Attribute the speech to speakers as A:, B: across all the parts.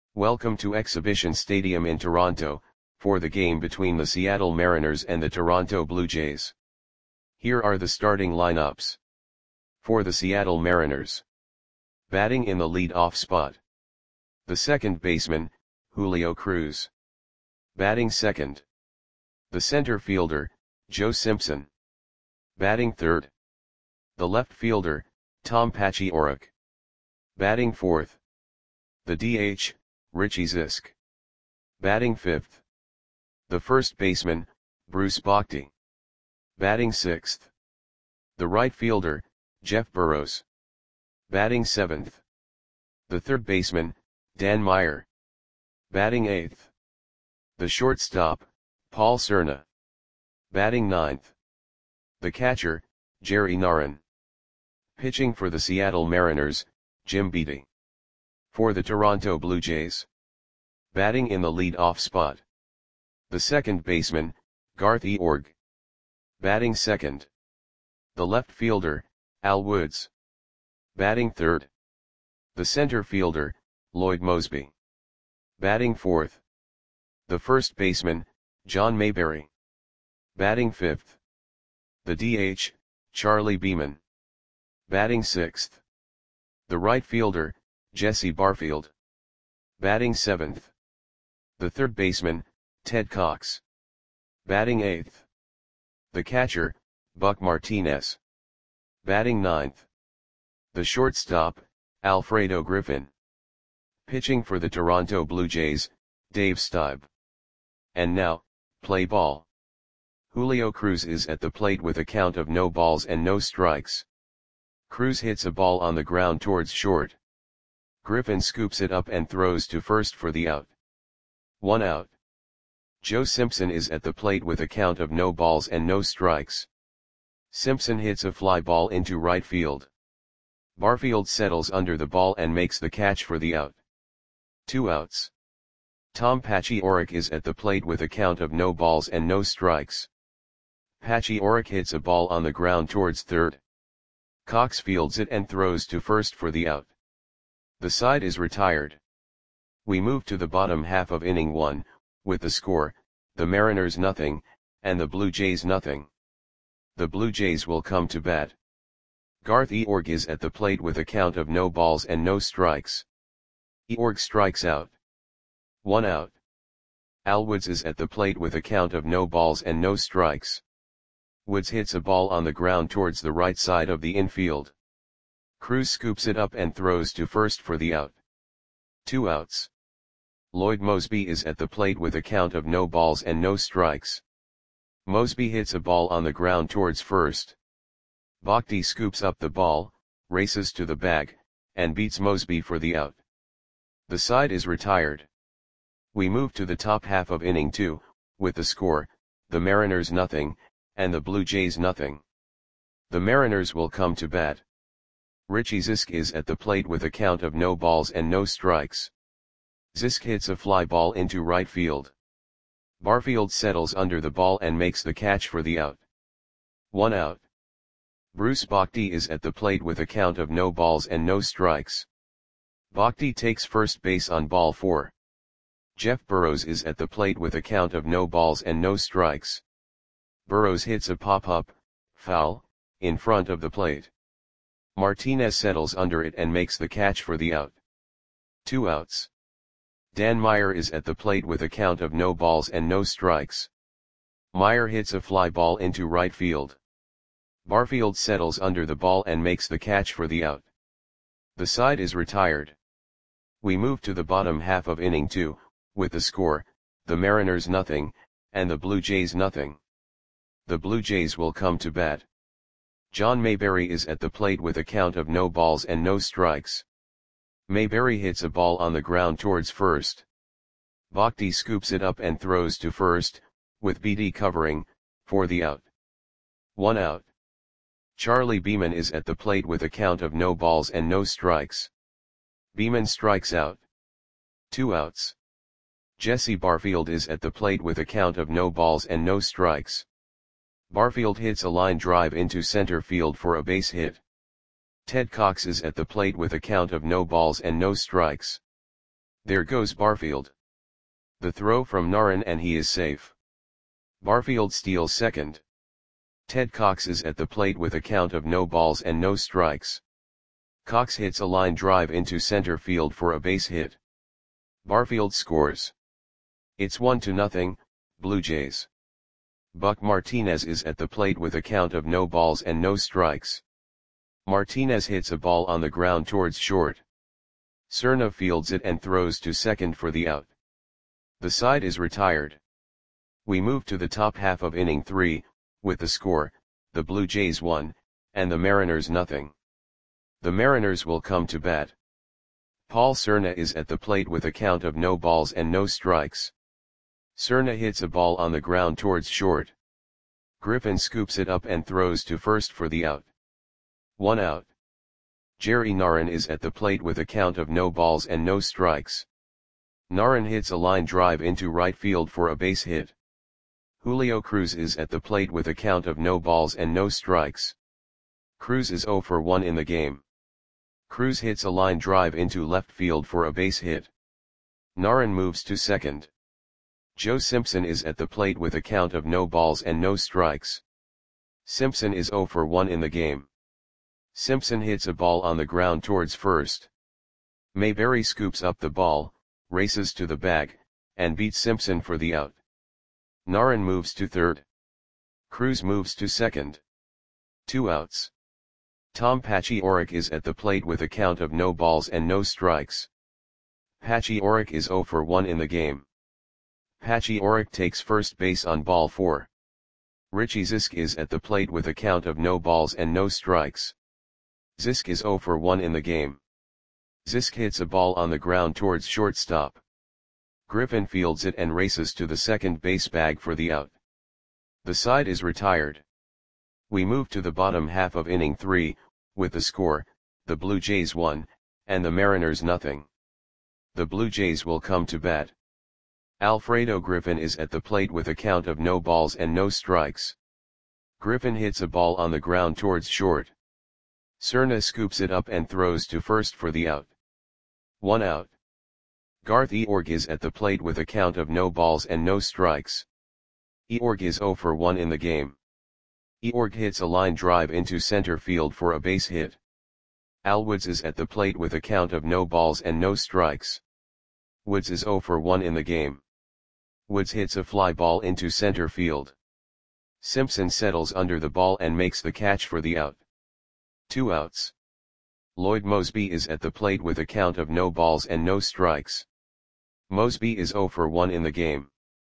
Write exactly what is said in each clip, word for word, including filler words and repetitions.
A: Welcome to Exhibition Stadium in Toronto, for the game between the Seattle Mariners and the Toronto Blue Jays. Here are the starting lineups. For the Seattle Mariners. Batting in the lead-off spot. The second baseman, Julio Cruz. Batting second. The center fielder, Joe Simpson. Batting third. The left fielder, Tom Paciorek. Batting fourth. The D H, Richie Zisk. Batting fifth. The first baseman, Bruce Bochy. Batting sixth. The right fielder, Jeff Burroughs. Batting seventh. The third baseman, Dan Meyer. Batting eighth. The shortstop, Paul Cerna. Batting ninth. The catcher, Jerry Narron. Pitching for the Seattle Mariners, Jim Beattie. For the Toronto Blue Jays. Batting in the lead-off spot. The second baseman, Garth Eorg. Batting second. The left fielder, Al Woods. Batting third. The center fielder, Lloyd Moseby. Batting fourth. The first baseman, John Mayberry. Batting fifth. The D H, Charlie Beeman. Batting sixth. The right fielder, Jesse Barfield. Batting seventh. The third baseman, Ted Cox. Batting eighth. The catcher, Buck Martinez. Batting ninth. The shortstop, Alfredo Griffin. Pitching for the Toronto Blue Jays, Dave Stieb. And now, play ball. Julio Cruz is at the plate with a count of no balls and no strikes. Cruz hits a ball on the ground towards short. Griffin scoops it up and throws to first for the out. One out. Joe Simpson is at the plate with a count of no balls and no strikes. Simpson hits a fly ball into right field. Barfield settles under the ball and makes the catch for the out. Two outs. Tom Paciorek is at the plate with a count of no balls and no strikes. Paciorek hits a ball on the ground towards third. Cox fields it and throws to first for the out. The side is retired. We move to the bottom half of inning one, with the score, the Mariners nothing, and the Blue Jays nothing. The Blue Jays will come to bat. Garth Eorg is at the plate with a count of no balls and no strikes. Eorg strikes out. One out. Al Woods is at the plate with a count of no balls and no strikes. Woods hits a ball on the ground towards the right side of the infield. Cruz scoops it up and throws to first for the out. Two outs. Lloyd Moseby is at the plate with a count of no balls and no strikes. Moseby hits a ball on the ground towards first. Bochy scoops up the ball, races to the bag, and beats Moseby for the out. The side is retired. We move to the top half of inning two, with the score, the Mariners nothing, and the Blue Jays nothing. The Mariners will come to bat. Richie Zisk is at the plate with a count of no balls and no strikes. Zisk hits a fly ball into right field. Barfield settles under the ball and makes the catch for the out. One out. Bruce Bochy is at the plate with a count of no balls and no strikes. Bochy takes first base on ball four. Jeff Burroughs is at the plate with a count of no balls and no strikes. Burroughs hits a pop-up, foul, in front of the plate. Martinez settles under it and makes the catch for the out. Two outs. Dan Meyer is at the plate with a count of no balls and no strikes. Meyer hits a fly ball into right field. Barfield settles under the ball and makes the catch for the out. The side is retired. We move to the bottom half of inning two, with the score, the Mariners nothing, and the Blue Jays nothing. The Blue Jays will come to bat. John Mayberry is at the plate with a count of no balls and no strikes. Mayberry hits a ball on the ground towards first. Bochy scoops it up and throws to first, with Beattie covering, for the out. One out. Charlie Beeman is at the plate with a count of no balls and no strikes. Beeman strikes out. Two outs. Jesse Barfield is at the plate with a count of no balls and no strikes. Barfield hits a line drive into center field for a base hit. Ted Cox is at the plate with a count of no balls and no strikes. There goes Barfield. The throw from Naran and he is safe. Barfield steals second. Ted Cox is at the plate with a count of no balls and no strikes. Cox hits a line drive into center field for a base hit. Barfield scores. It's one to nothing, Blue Jays. Buck Martinez is at the plate with a count of no balls and no strikes. Martinez hits a ball on the ground towards short. Cerna fields it and throws to second for the out. The side is retired. We move to the top half of inning three, with the score, the Blue Jays one, and the Mariners nothing. The Mariners will come to bat. Paul Cerna is at the plate with a count of no balls and no strikes. Cerna hits a ball on the ground towards short. Griffin scoops it up and throws to first for the out. One out. Jerry Naran is at the plate with a count of no balls and no strikes. Naran hits a line drive into right field for a base hit. Julio Cruz is at the plate with a count of no balls and no strikes. Cruz is zero for one in the game. Cruz hits a line drive into left field for a base hit. Naran moves to second. Joe Simpson is at the plate with a count of no balls and no strikes. Simpson is zero for one in the game. Simpson hits a ball on the ground towards first. Mayberry scoops up the ball, races to the bag, and beats Simpson for the out. Naran moves to third. Cruz moves to second. Two outs. Tom Pachioric is at the plate with a count of no balls and no strikes. Pachioric is zero for one in the game. Pachioric takes first base on ball four. Richie Zisk is at the plate with a count of no balls and no strikes. Zisk is zero for one in the game. Zisk hits a ball on the ground towards shortstop. Griffin fields it and races to the second base bag for the out. The side is retired. We move to the bottom half of inning three, with the score, the Blue Jays one, and the Mariners nothing. The Blue Jays will come to bat. Alfredo Griffin is at the plate with a count of no balls and no strikes. Griffin hits a ball on the ground towards short. Cerna scoops it up and throws to first for the out. One out. Garth Eorg is at the plate with a count of no balls and no strikes. Eorg is zero for one in the game. Eorg hits a line drive into center field for a base hit. Al Woods is at the plate with a count of no balls and no strikes. Woods is zero for one in the game. Woods hits a fly ball into center field. Simpson settles under the ball and makes the catch for the out. Two outs. Lloyd Mosby is at the plate with a count of no balls and no strikes. Mosby is zero for one in the game.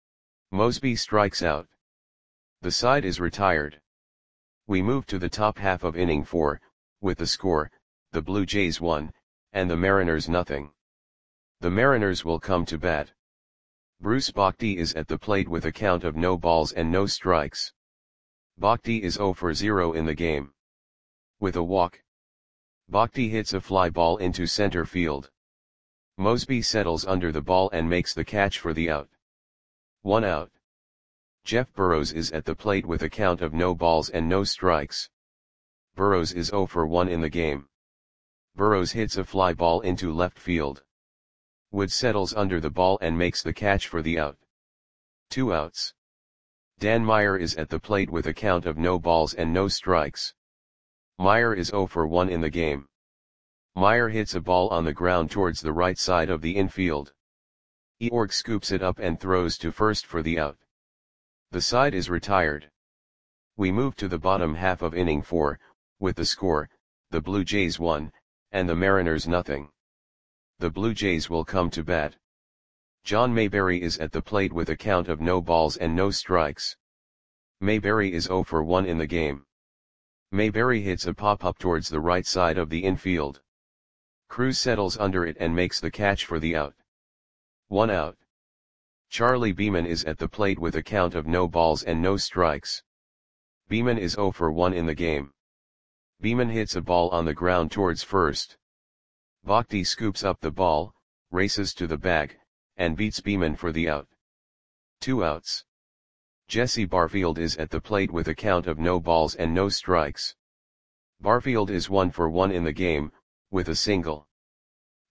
A: Mosby strikes out. The side is retired. We move to the top half of inning four, with the score, the Blue Jays one, and the Mariners nothing. The Mariners will come to bat. Bruce Bochy is at the plate with a count of no balls and no strikes. Bochy is zero for zero in the game. With a walk, Bochy hits a fly ball into center field. Mosby settles under the ball and makes the catch for the out. One out. Jeff Burrows is at the plate with a count of no balls and no strikes. Burrows is zero for one in the game. Burrows hits a fly ball into left field. Wood settles under the ball and makes the catch for the out. Two outs. Dan Meyer is at the plate with a count of no balls and no strikes. Meyer is zero for one in the game. Meyer hits a ball on the ground towards the right side of the infield. Eorg scoops it up and throws to first for the out. The side is retired. We move to the bottom half of inning four, with the score, the Blue Jays one, and the Mariners nothing. The Blue Jays will come to bat. John Mayberry is at the plate with a count of no balls and no strikes. Mayberry is zero for one in the game. Mayberry hits a pop-up towards the right side of the infield. Cruz settles under it and makes the catch for the out. One out. Charlie Beeman is at the plate with a count of no balls and no strikes. Beeman is zero for one in the game. Beeman hits a ball on the ground towards first. Bochy scoops up the ball, races to the bag, and beats Beeman for the out. Two outs. Jesse Barfield is at the plate with a count of no balls and no strikes. Barfield is one for one in the game, with a single.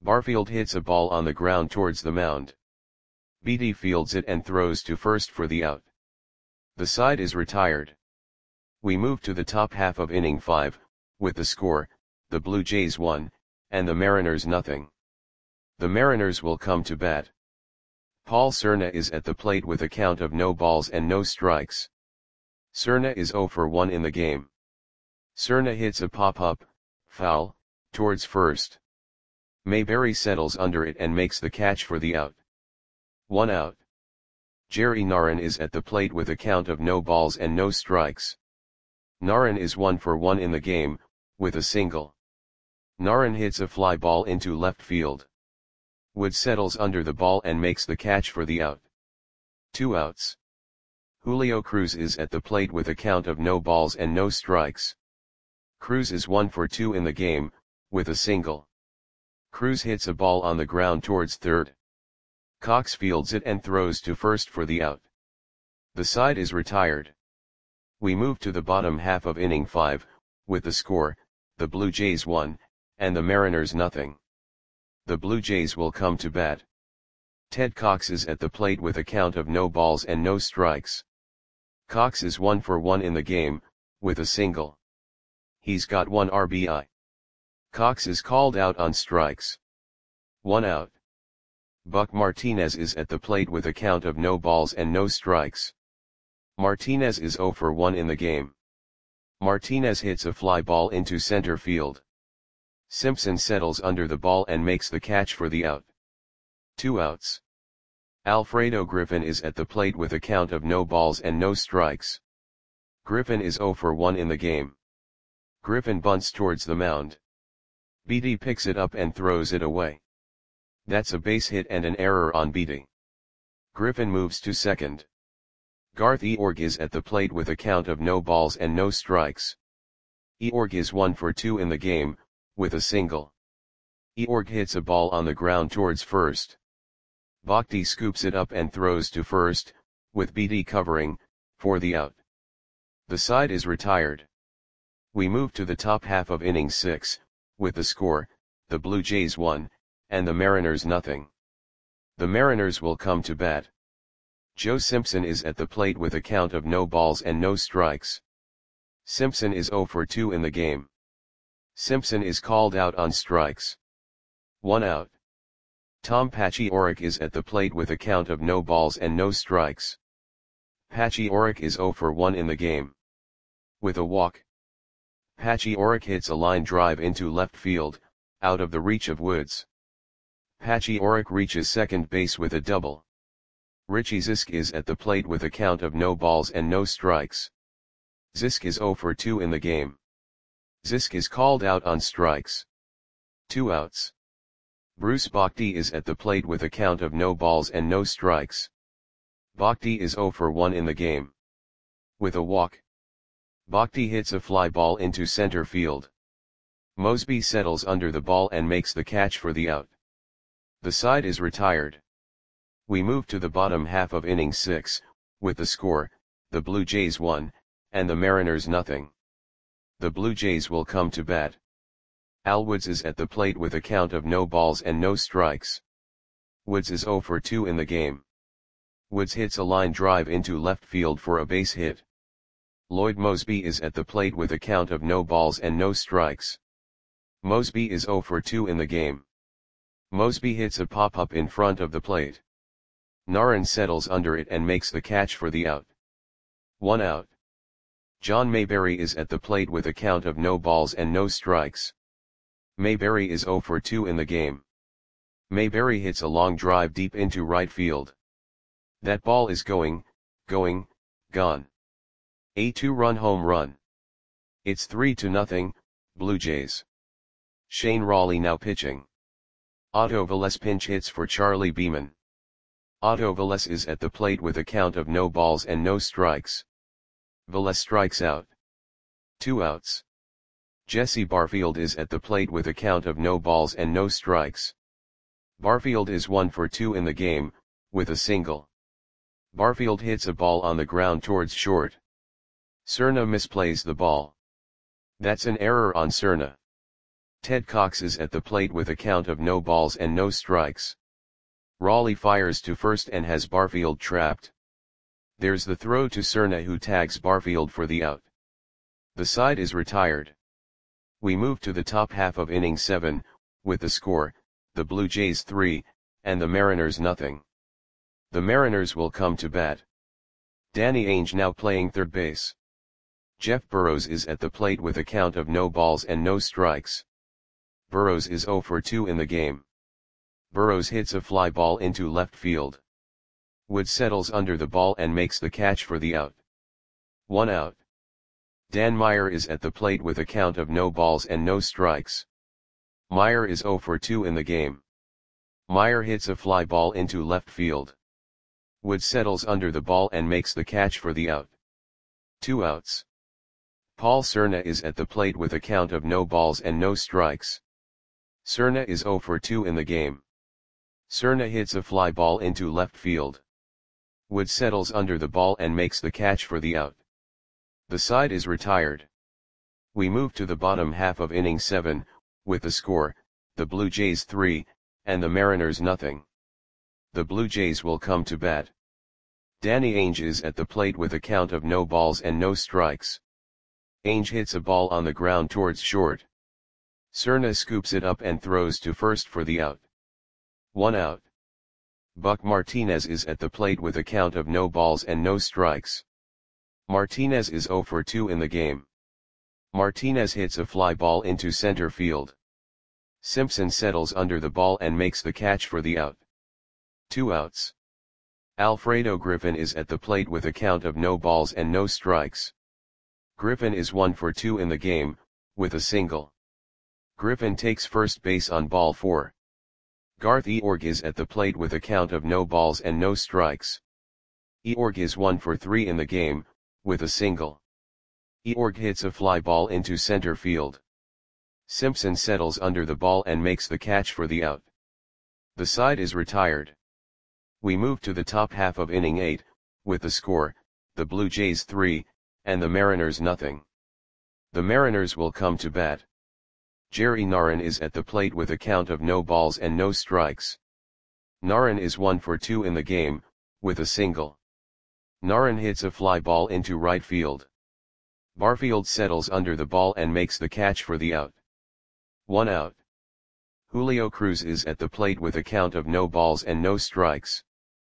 A: Barfield hits a ball on the ground towards the mound. Beatty fields it and throws to first for the out. The side is retired. We move to the top half of inning five, with the score, the Blue Jays one, and the Mariners nothing. The Mariners will come to bat. Paul Cerna is at the plate with a count of no balls and no strikes. Cerna is oh for one in the game. Cerna hits a pop-up, foul, towards first. Mayberry settles under it and makes the catch for the out. One out. Jerry Narron is at the plate with a count of no balls and no strikes. Narron is one for one in the game, with a single. Narron hits a fly ball into left field. Wood settles under the ball and makes the catch for the out. Two outs. Julio Cruz is at the plate with a count of no balls and no strikes. Cruz is one for two in the game, with a single. Cruz hits a ball on the ground towards third. Cox fields it and throws to first for the out. The side is retired. We move to the bottom half of inning five, with the score, the Blue Jays one, and the Mariners nothing. The Blue Jays will come to bat. Ted Cox is at the plate with a count of no balls and no strikes. Cox is one for one in the game, with a single. He's got one R B I. Cox is called out on strikes. One out. Buck Martinez is at the plate with a count of no balls and no strikes. Martinez is oh for one in the game. Martinez hits a fly ball into center field. Simpson settles under the ball and makes the catch for the out. Two outs. Alfredo Griffin is at the plate with a count of no balls and no strikes. Griffin is oh for one in the game. Griffin bunts towards the mound. Beatty picks it up and throws it away. That's a base hit and an error on Beatty. Griffin moves to second. Garth Eorg is at the plate with a count of no balls and no strikes. Eorg is one for two in the game, with a single. Eorg hits a ball on the ground towards first. Bhakti scoops it up and throws to first, with Beatty covering, for the out. The side is retired. We move to the top half of inning six, with the score, the Blue Jays one, and the Mariners nothing. The Mariners will come to bat. Joe Simpson is at the plate with a count of no balls and no strikes. Simpson is oh for two in the game. Simpson is called out on strikes. One out. Tom Pachiorek is at the plate with a count of no balls and no strikes. Pachiorek is oh for one in the game. With a walk. Pachiorek hits a line drive into left field, out of the reach of Woods. Pachiorek reaches second base with a double. Richie Zisk is at the plate with a count of no balls and no strikes. Zisk is oh for two in the game. Zisk is called out on strikes. Two outs. Bruce Bhakti is at the plate with a count of no balls and no strikes. Bhakti is oh for one in the game. With a walk. Bhakti hits a fly ball into center field. Mosby settles under the ball and makes the catch for the out. The side is retired. We move to the bottom half of inning six, with the score, the Blue Jays one, and the Mariners nothing. The Blue Jays will come to bat. Al Woods is at the plate with a count of no balls and no strikes. Woods is oh for two in the game. Woods hits a line drive into left field for a base hit. Lloyd Mosby is at the plate with a count of no balls and no strikes. Mosby is oh for two in the game. Mosby hits a pop-up in front of the plate. Narron settles under it and makes the catch for the out. One out. John Mayberry is at the plate with a count of no balls and no strikes. Mayberry is oh for two in the game. Mayberry hits a long drive deep into right field. That ball is going, going, gone. A two-run home run. It's three to nothing, Blue Jays. Shane Rawley now pitching. Otto Velez pinch hits for Charlie Beeman. Otto Velez is at the plate with a count of no balls and no strikes. Velez strikes out. Two outs. Jesse Barfield is at the plate with a count of no balls and no strikes. Barfield is one for two in the game, with a single. Barfield hits a ball on the ground towards short. Cerna misplays the ball. That's an error on Cerna. Ted Cox is at the plate with a count of no balls and no strikes. Raleigh fires to first and has Barfield trapped. There's the throw to Cerna, who tags Barfield for the out. The side is retired. We move to the top half of inning seven, with the score, the Blue Jays three, and the Mariners nothing. The Mariners will come to bat. Danny Ainge now playing third base. Jeff Burrows is at the plate with a count of no balls and no strikes. Burrows is oh for two in the game. Burrows hits a fly ball into left field. Wood settles under the ball and makes the catch for the out. One out. Dan Meyer is at the plate with a count of no balls and no strikes. Meyer is oh for two in the game. Meyer hits a fly ball into left field. Wood settles under the ball and makes the catch for the out. Two outs. Paul Cerna is at the plate with a count of no balls and no strikes. Cerna is oh for two in the game. Cerna hits a fly ball into left field. Wood settles under the ball and makes the catch for the out. The side is retired. We move to the bottom half of inning seven, with the score, the Blue Jays three, and the Mariners nothing. The Blue Jays will come to bat. Danny Ainge is at the plate with a count of no balls and no strikes. Ainge hits a ball on the ground towards short. Cerna scoops it up and throws to first for the out. One out. Buck Martinez is at the plate with a count of no balls and no strikes. Martinez is oh for two in the game. Martinez hits a fly ball into center field. Simpson settles under the ball and makes the catch for the out. Two outs. Alfredo Griffin is at the plate with a count of no balls and no strikes. Griffin is one for two in the game, with a single. Griffin takes first base on ball four. Garth Eorg is at the plate with a count of no balls and no strikes. Eorg is one for three in the game, with a single. Eorg hits a fly ball into center field. Simpson settles under the ball and makes the catch for the out. The side is retired. We move to the top half of inning eight, with the score, the Blue Jays three, and the Mariners nothing. The Mariners will come to bat. Jerry Narron is at the plate with a count of no balls and no strikes. Narron is one for two in the game, with a single. Narron hits a fly ball into right field. Barfield settles under the ball and makes the catch for the out. One out. Julio Cruz is at the plate with a count of no balls and no strikes.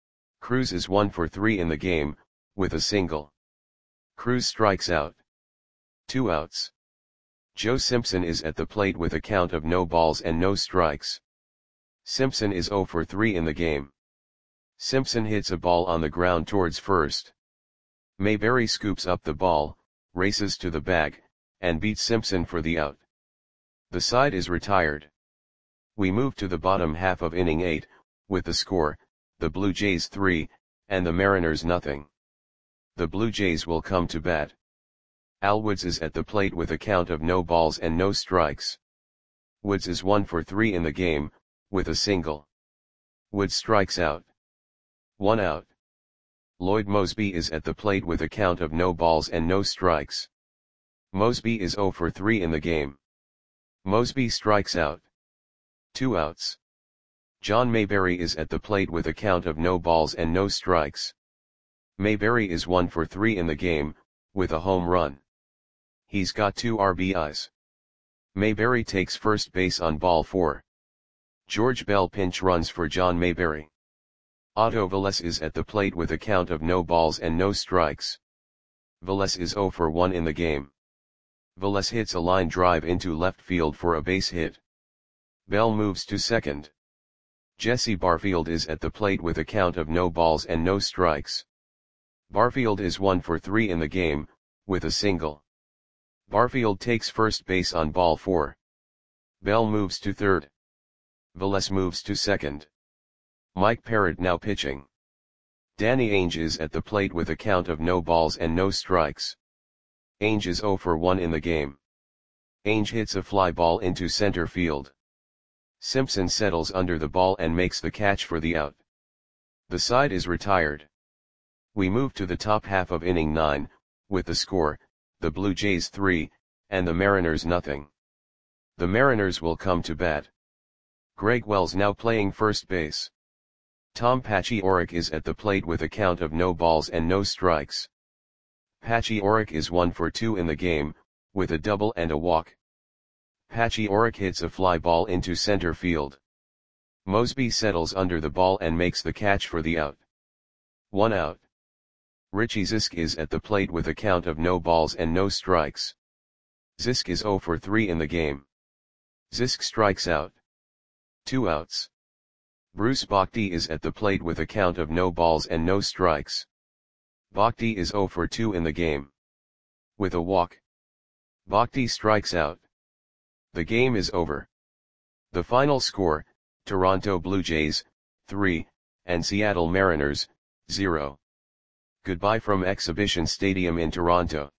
A: Cruz is one for three in the game, with a single. Cruz strikes out. Two outs. Joe Simpson is at the plate with a count of no balls and no strikes. Simpson is oh for three in the game. Simpson hits a ball on the ground towards first. Mayberry scoops up the ball, races to the bag, and beats Simpson for the out. The side is retired. We move to the bottom half of inning eight, with the score, the Blue Jays three, and the Mariners nothing. The Blue Jays will come to bat. Al Woods is at the plate with a count of no balls and no strikes. Woods is one for three in the game, with a single. Woods strikes out. One out. Lloyd Moseby is at the plate with a count of no balls and no strikes. Moseby is oh for three in the game. Moseby strikes out. Two outs. John Mayberry is at the plate with a count of no balls and no strikes. Mayberry is one for three in the game, with a home run. He's got two R B Is. Mayberry takes first base on ball four. George Bell pinch runs for John Mayberry. Otto Velez is at the plate with a count of no balls and no strikes. Velez is oh for one in the game. Velez hits a line drive into left field for a base hit. Bell moves to second. Jesse Barfield is at the plate with a count of no balls and no strikes. Barfield is one for three in the game, with a single. Barfield takes first base on ball four. Bell moves to third. Velez moves to second. Mike Parrott now pitching. Danny Ainge is at the plate with a count of no balls and no strikes. Ainge is oh for one in the game. Ainge hits a fly ball into center field. Simpson settles under the ball and makes the catch for the out. The side is retired. We move to the top half of inning nine, with the score, the Blue Jays three, and the Mariners nothing. The Mariners will come to bat. Greg Wells now playing first base. Tom Paciorek is at the plate with a count of no balls and no strikes. Paciorek is one for two in the game, with a double and a walk. Paciorek hits a fly ball into center field. Mosby settles under the ball and makes the catch for the out. One out. Richie Zisk is at the plate with a count of no balls and no strikes. Zisk is zero for three in the game. Zisk strikes out. Two outs. Bruce Bochy is at the plate with a count of no balls and no strikes. Bochy is zero for two in the game. With a walk. Bochy strikes out. The game is over. The final score, Toronto Blue Jays, three, and Seattle Mariners, zero. Goodbye from Exhibition Stadium in Toronto.